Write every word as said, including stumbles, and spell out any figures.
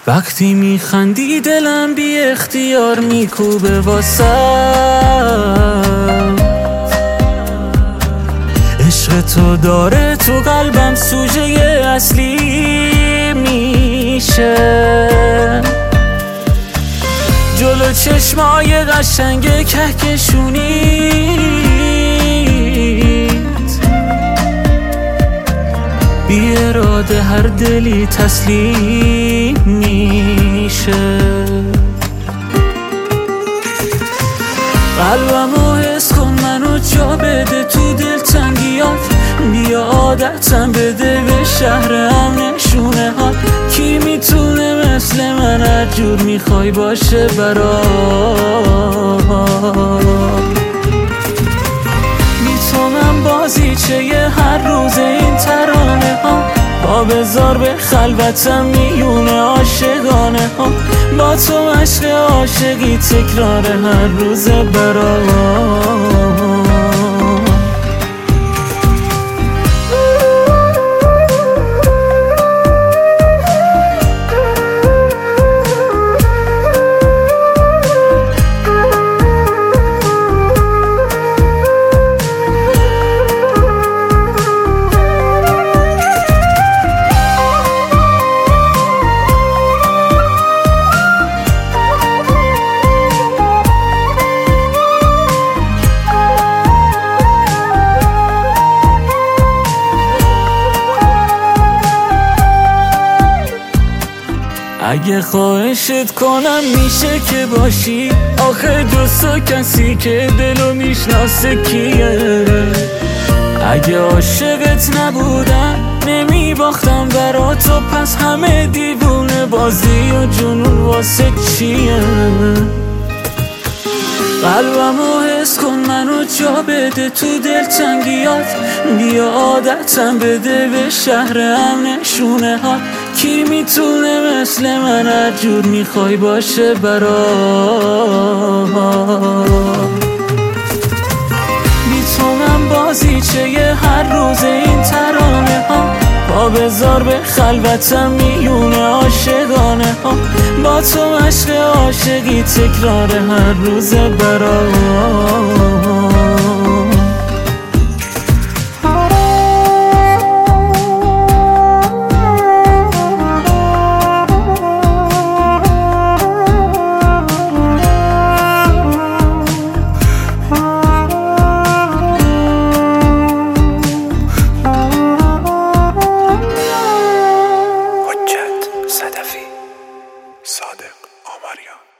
وقتی میخندی دلم بی اختیار میکوبه واسه عشق تو داره تو قلبم سوژه اصلی میشه. جلو چشمای قشنگ کهکشونیت بی اراده هر دلی تسلیم میشه. قلبمو حس کن منو جا بده تو دلتنگیات، بیا عادتم بده به شهرم نشونه ها. کی میتونه مثل من هر جور میخوای باشه برام؟ بی تو من بازیچه ی هر روز این ترانه ها، پا بذار به خلوتم میونه عاشقانه ها. با تو عشق عاشقی تکرار هر روز برام. اگه خواهشت کنم میشه که باشی، آخه جز کسی که دلو میشناسه کیه؟ اگه عاشقت نبودم نمیباختم برا تو، پس همه دیوونه بازی و جنون واسه چیه؟ قلبمو حس کن منو جا بده تو دلتنگیات، بیا عادتم بده به شهرم نشونه ها. کی میتونه مثل من هر جور میخوای باشه برام؟ بی تو من بازیچه ی هر روز این ترانه ها، پا بذار به خلوتم میونه عاشقانه ها. با تو عشق عاشقی تکرار هر روز برام. صادق آمریان.